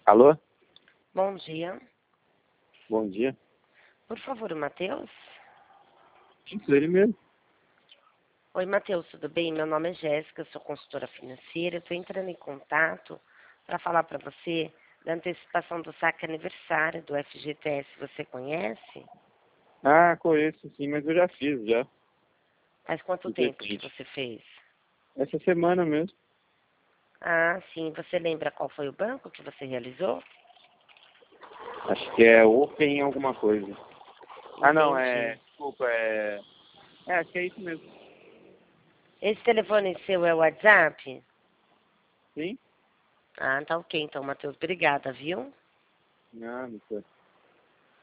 Alô? Bom dia. Bom dia. Por favor, o Matheus? Isso, ele mesmo. Oi, Matheus, tudo bem? Meu nome é Jéssica, sou consultora financeira. Estou entrando em contato para falar para você da antecipação do saque aniversário do FGTS. Você conhece? Ah, conheço sim, mas eu já fiz, já. Faz quanto No dia tempo que 20. você fez? Essa semana mesmo. Ah, sim. Você lembra qual foi o banco que você realizou? Acho que é Open alguma coisa. Ah, não, Entendi. desculpa, acho que é isso mesmo. Esse telefone seu é o WhatsApp? Sim? Ah, tá ok. Então, Matheus, obrigada, viu? Não, não sei.